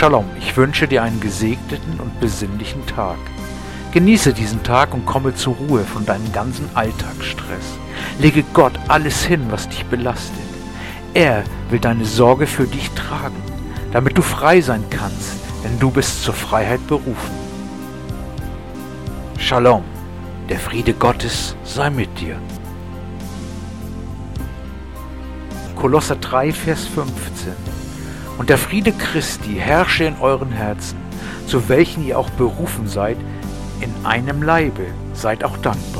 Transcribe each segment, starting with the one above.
Shalom, ich wünsche dir einen gesegneten und besinnlichen Tag. Genieße diesen Tag und komme zur Ruhe von deinem ganzen Alltagsstress. Lege Gott alles hin, was dich belastet. Er will deine Sorge für dich tragen, damit du frei sein kannst, denn du bist zur Freiheit berufen. Shalom, der Friede Gottes sei mit dir. Kolosser 3, Vers 15. Und der Friede Christi herrsche in euren Herzen, zu welchen ihr auch berufen seid, in einem Leibe, seid auch dankbar.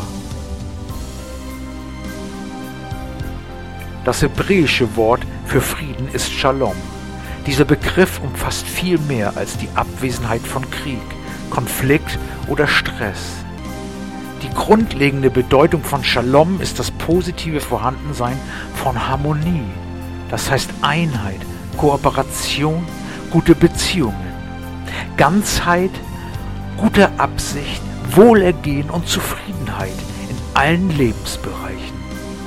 Das hebräische Wort für Frieden ist Shalom. Dieser Begriff umfasst viel mehr als die Abwesenheit von Krieg, Konflikt oder Stress. Die grundlegende Bedeutung von Shalom ist das positive Vorhandensein von Harmonie, das heißt Einheit, Kooperation, gute Beziehungen, Ganzheit, gute Absicht, Wohlergehen und Zufriedenheit in allen Lebensbereichen.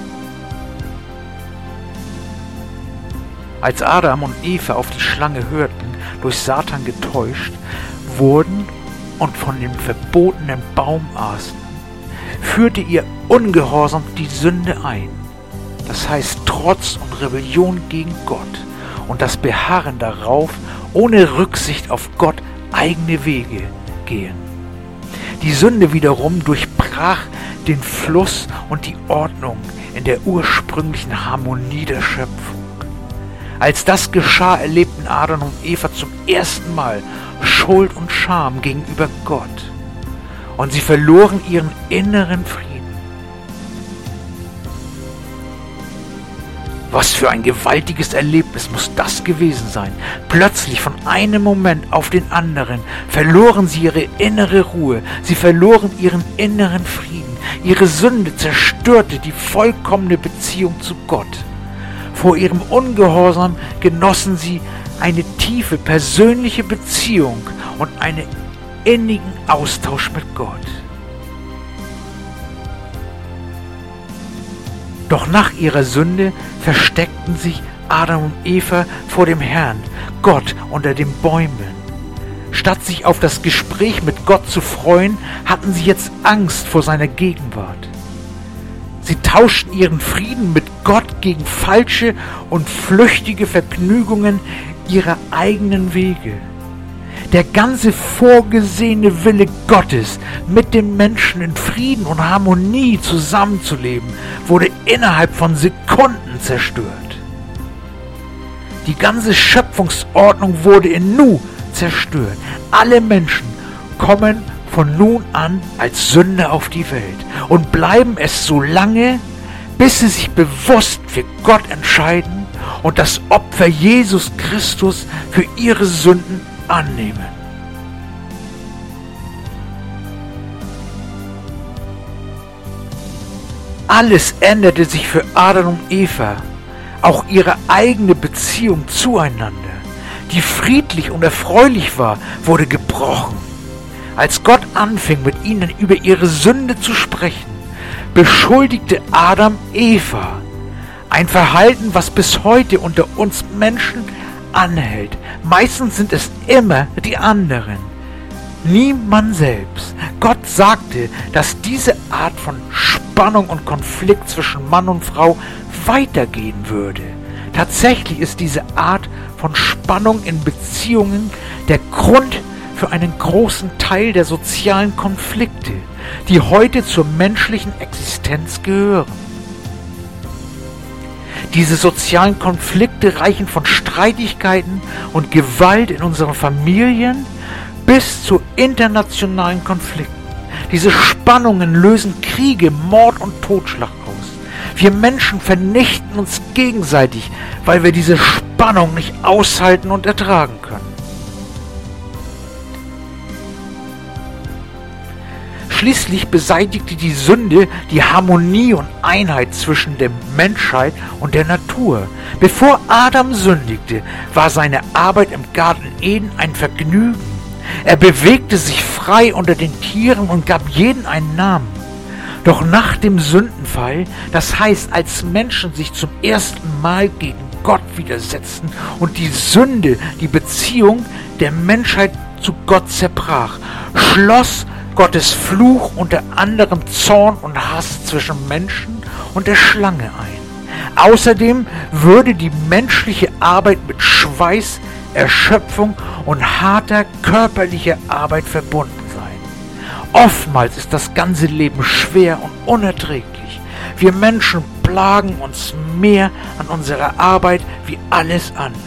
Als Adam und Eva auf die Schlange hörten, durch Satan getäuscht wurden und von dem verbotenen Baum aßen, führte ihr Ungehorsam die Sünde ein. Das heißt Trotz und Rebellion gegen Gott und das Beharren darauf, ohne Rücksicht auf Gott eigene Wege gehen. Die Sünde wiederum durchbrach den Fluss und die Ordnung in der ursprünglichen Harmonie der Schöpfung. Als das geschah, erlebten Adam und Eva zum ersten Mal Schuld und Scham gegenüber Gott. Und sie verloren ihren inneren Frieden. Was für ein gewaltiges Erlebnis muss das gewesen sein. Plötzlich von einem Moment auf den anderen verloren sie ihre innere Ruhe. Sie verloren ihren inneren Frieden. Ihre Sünde zerstörte die vollkommene Beziehung zu Gott. Vor ihrem Ungehorsam genossen sie eine tiefe persönliche Beziehung und einen innigen Austausch mit Gott. Doch nach ihrer Sünde versteckten sich Adam und Eva vor dem Herrn, Gott, unter den Bäumen. Statt sich auf das Gespräch mit Gott zu freuen, hatten sie jetzt Angst vor seiner Gegenwart. Sie tauschten ihren Frieden mit Gott gegen falsche und flüchtige Vergnügungen ihrer eigenen Wege. Der ganze vorgesehene Wille Gottes, mit den Menschen in Frieden und Harmonie zusammenzuleben, wurde innerhalb von Sekunden zerstört. Die ganze Schöpfungsordnung wurde in Nu zerstört. Alle Menschen kommen von nun an als Sünder auf die Welt und bleiben es so lange, bis sie sich bewusst für Gott entscheiden und das Opfer Jesus Christus für ihre Sünden annehmen. Alles änderte sich für Adam und Eva. Auch ihre eigene Beziehung zueinander, die friedlich und erfreulich war, wurde gebrochen. Als Gott anfing, mit ihnen über ihre Sünde zu sprechen, beschuldigte Adam Eva. Ein Verhalten, was bis heute unter uns Menschen anhält. Meistens sind es immer die anderen, nie man selbst. Gott sagte, dass diese Art von Spannung und Konflikt zwischen Mann und Frau weitergehen würde. Tatsächlich ist diese Art von Spannung in Beziehungen der Grund für einen großen Teil der sozialen Konflikte, die heute zur menschlichen Existenz gehören. Diese sozialen Konflikte reichen von Streitigkeiten und Gewalt in unseren Familien bis zu internationalen Konflikten. Diese Spannungen lösen Kriege, Mord und Totschlag aus. Wir Menschen vernichten uns gegenseitig, weil wir diese Spannung nicht aushalten und ertragen können. Schließlich beseitigte die Sünde die Harmonie und Einheit zwischen der Menschheit und der Natur. Bevor Adam sündigte, war seine Arbeit im Garten Eden ein Vergnügen. Er bewegte sich frei unter den Tieren und gab jedem einen Namen. Doch nach dem Sündenfall, das heißt, als Menschen sich zum ersten Mal gegen Gott widersetzten und die Sünde die Beziehung der Menschheit zu Gott zerbrach, schloss Gottes Fluch unter anderem Zorn und Hass zwischen Menschen und der Schlange ein. Außerdem würde die menschliche Arbeit mit Schweiß, Erschöpfung und harter körperlicher Arbeit verbunden sein. Oftmals ist das ganze Leben schwer und unerträglich. Wir Menschen plagen uns mehr an unserer Arbeit wie alles andere.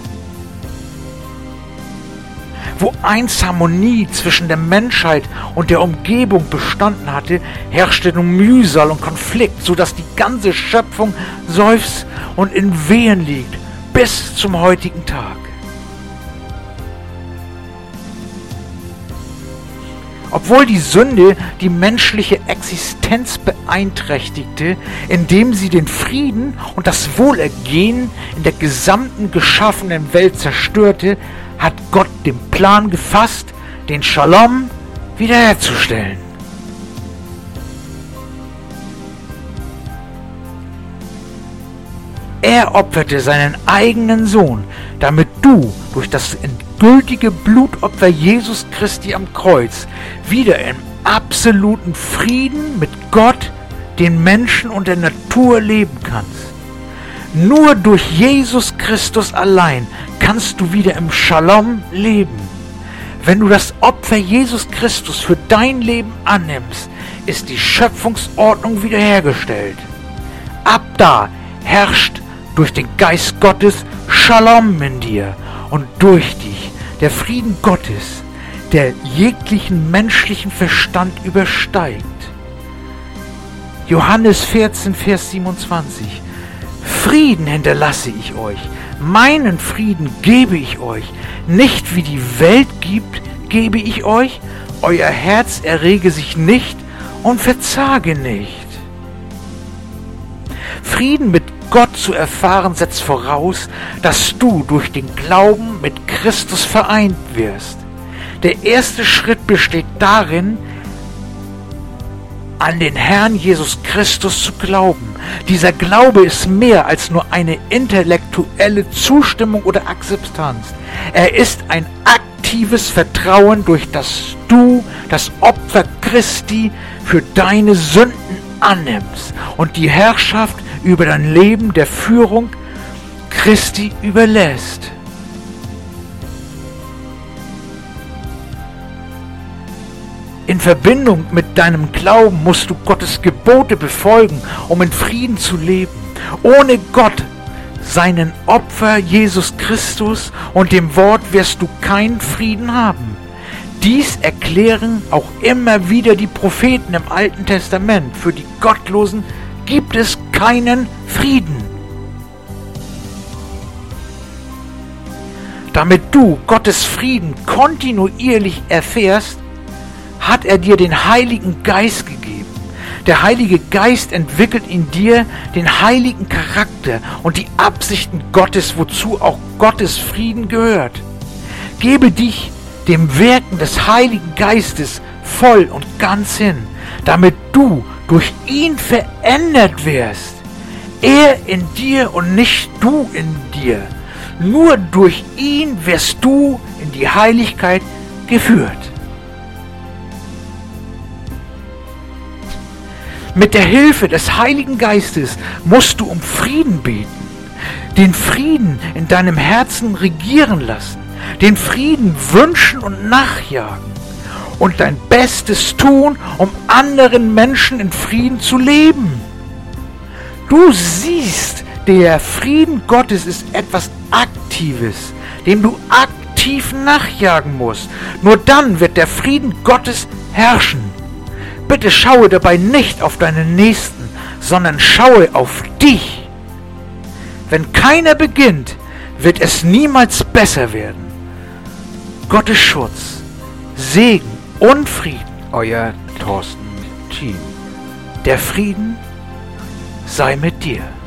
Wo einst Harmonie zwischen der Menschheit und der Umgebung bestanden hatte, herrschte nun Mühsal und Konflikt, sodass die ganze Schöpfung seufzt und in Wehen liegt, bis zum heutigen Tag. Obwohl die Sünde die menschliche Existenz beeinträchtigte, indem sie den Frieden und das Wohlergehen in der gesamten geschaffenen Welt zerstörte, hat Gott den Plan gefasst, den Shalom wiederherzustellen. Er opferte seinen eigenen Sohn, damit du durch das endgültige Blutopfer Jesus Christi am Kreuz wieder im absoluten Frieden mit Gott, den Menschen und der Natur leben kannst. Nur durch Jesus Christus allein kannst du wieder im Shalom leben. Wenn du das Opfer Jesus Christus für dein Leben annimmst, ist die Schöpfungsordnung wiederhergestellt. Ab da herrscht durch den Geist Gottes Shalom in dir und durch dich der Frieden Gottes, der jeglichen menschlichen Verstand übersteigt. Johannes 14, Vers 27. Frieden hinterlasse ich euch, meinen Frieden gebe ich euch, nicht wie die Welt gibt, gebe ich euch, euer Herz errege sich nicht und verzage nicht. Frieden mit Gott zu erfahren setzt voraus, dass du durch den Glauben mit Christus vereint wirst. Der erste Schritt besteht darin, an den Herrn Jesus Christus zu glauben. Dieser Glaube ist mehr als nur eine intellektuelle Zustimmung oder Akzeptanz. Er ist ein aktives Vertrauen, durch das du das Opfer Christi für deine Sünden annimmst und die Herrschaft über dein Leben der Führung Christi überlässt. In Verbindung mit deinem Glauben musst du Gottes Gebote befolgen, um in Frieden zu leben. Ohne Gott, seinen Opfer Jesus Christus und dem Wort wirst du keinen Frieden haben. Dies erklären auch immer wieder die Propheten im Alten Testament. Für die Gottlosen gibt es keinen Frieden. Damit du Gottes Frieden kontinuierlich erfährst, hat er dir den Heiligen Geist gegeben. Der Heilige Geist entwickelt in dir den heiligen Charakter und die Absichten Gottes, wozu auch Gottes Frieden gehört. Gebe dich dem Wirken des Heiligen Geistes voll und ganz hin, damit du durch ihn verändert wirst. Er in dir und nicht du in dir. Nur durch ihn wirst du in die Heiligkeit geführt. Mit der Hilfe des Heiligen Geistes musst du um Frieden beten, den Frieden in deinem Herzen regieren lassen, den Frieden wünschen und nachjagen und dein Bestes tun, um anderen Menschen in Frieden zu leben. Du siehst, der Frieden Gottes ist etwas Aktives, dem du aktiv nachjagen musst. Nur dann wird der Frieden Gottes herrschen. Bitte schaue dabei nicht auf deinen Nächsten, sondern schaue auf dich. Wenn keiner beginnt, wird es niemals besser werden. Gottes Schutz, Segen und Frieden. Euer Thorsten Thiem. Der Frieden sei mit dir.